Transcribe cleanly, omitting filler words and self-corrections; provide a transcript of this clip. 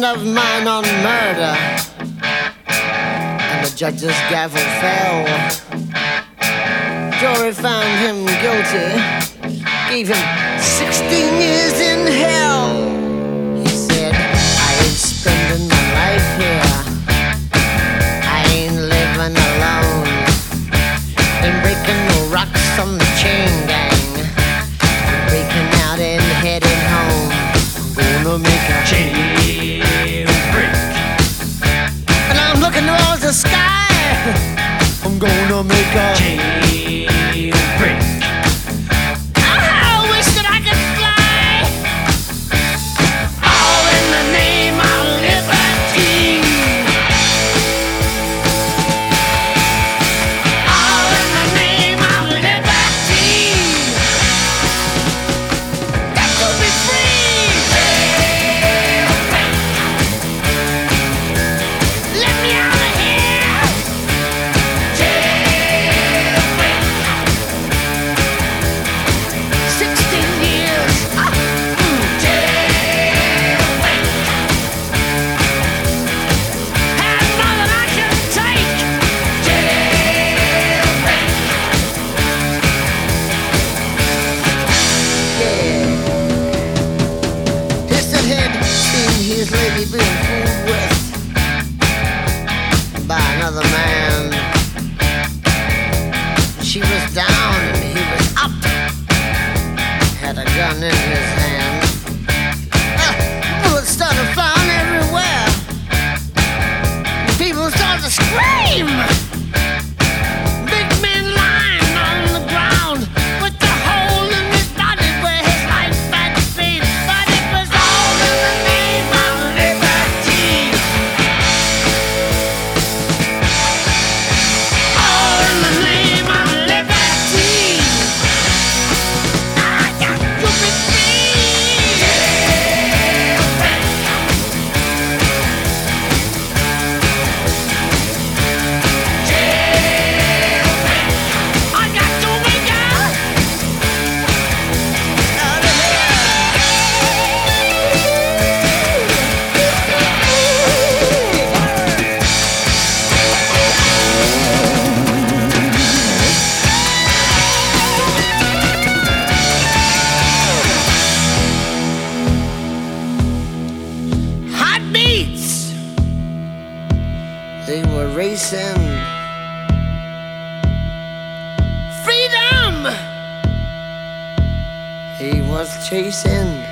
friend of mine on murder, and the judge's gavel fell. Jury found him guilty, gave him 16 years in hell. He said, I ain't spending my life here, I ain't living alone, ain't breaking no rocks on the chain gang, I'm breaking out and heading home. I'm gonna make a jailbreak, and I'm looking towards the sky. I'm gonna make a jailbreak. I wish that I could fly, all in the name of liberty, all in the name of liberty. Got to be free. Let me out of here. 16 years. Had more than I can take. Yeah. Piston head seen his lady being fooled with by another man. She was down and he was up, had a gun in his hand. Bullets started flying everywhere. People started to scream. Big man lying on the ground with the hole in his body where his life had been. But it was all in the name of liberty. All in the name of liberty. I got to be free. I got to wake up out of Heartbeats, they were racing. Freedom, he was chasing.